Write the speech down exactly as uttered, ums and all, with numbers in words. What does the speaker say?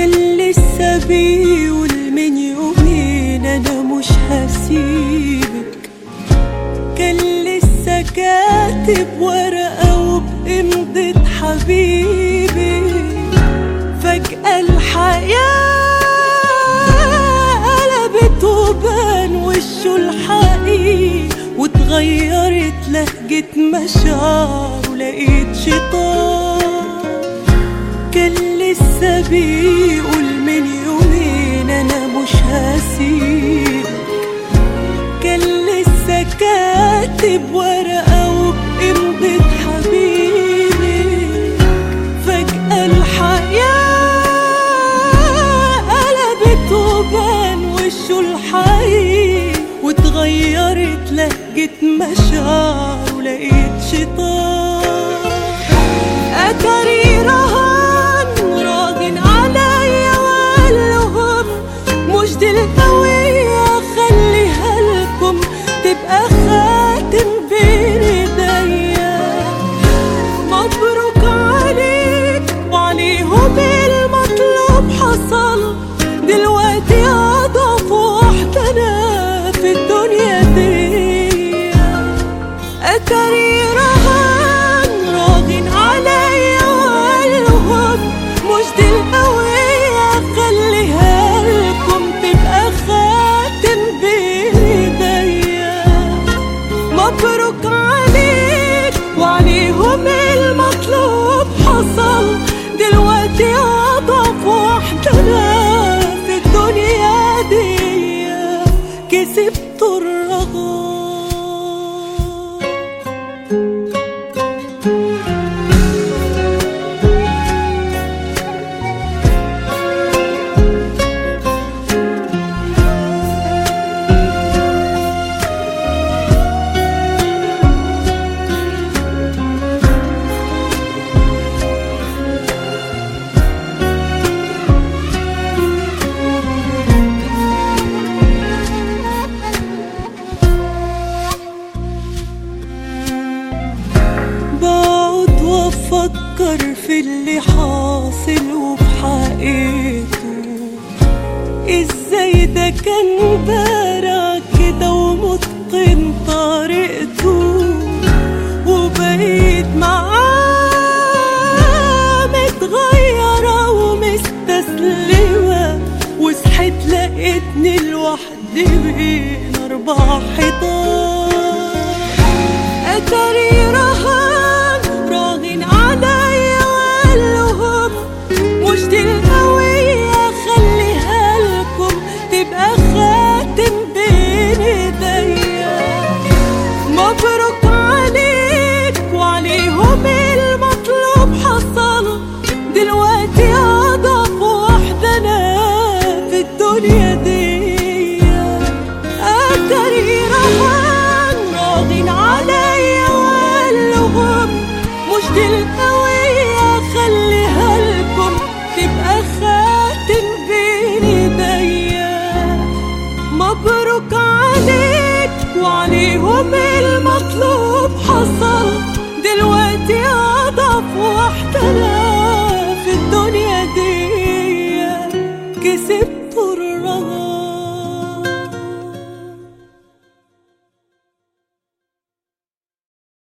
كان لسه بيقول من يومين انا مش هسيبك، كان لسه كاتب ورقة وبإمضة حبيبي. فجأة الحياة قلبت وبان وشه الحقيقي، واتغيرت لهجة مشاعر ولقيت شيطان. كان لسه بيقول من يومين انا مش هسيبك، كان لسه كاتب ورقة وبإمضة حبيبي. فجأة الحياة قلبت وبان وشه الحقيقي، واتغيرت لهجة مشاعر ولقيت شيطان. أتاري رهان راهن عليا وقالهم مش دي الهوية، خليها لكم تبقى خاتم بين ايديا. مبروك عليك وعليهم المطلوب حصل، دلوقتي أضعف واحدة أنا في الدنيا دي. أتاري رهان راهن عليا وقالهم مش دي الهوية، خليها لكم تبقى خاتم بين ايديا. مبروك عليك وعليهم المطلوب حصل، دلوقتي أضعف واحدة أنا في الدنيا دي. كسبت الرغم. بقعد وافكر في اللي حاصل وبحقيقته، ازاي ده كان بارع كده ومتقن طريقته، وبقيت معاه متغيرة ومستسلمة، وصحيت لقيتني لوحدي بين أربع حيطان. أتاري رهان راهن عليا وقالهم مش دي الهوية، خليها لكم تبقى خاتم بين ايديا. مبروك عليك وعليهم المطلوب حصل، دلوقتي أضعف واحدة أنا في الدنيا دي. أتاري رهان راهن عليا وقالهم مش دي الهوية، خليها لكم تبقى خاتم بين ايديا. مبروك عليك وعليهم المطلوب حصل، دلوقتي أضعف واحدة أنا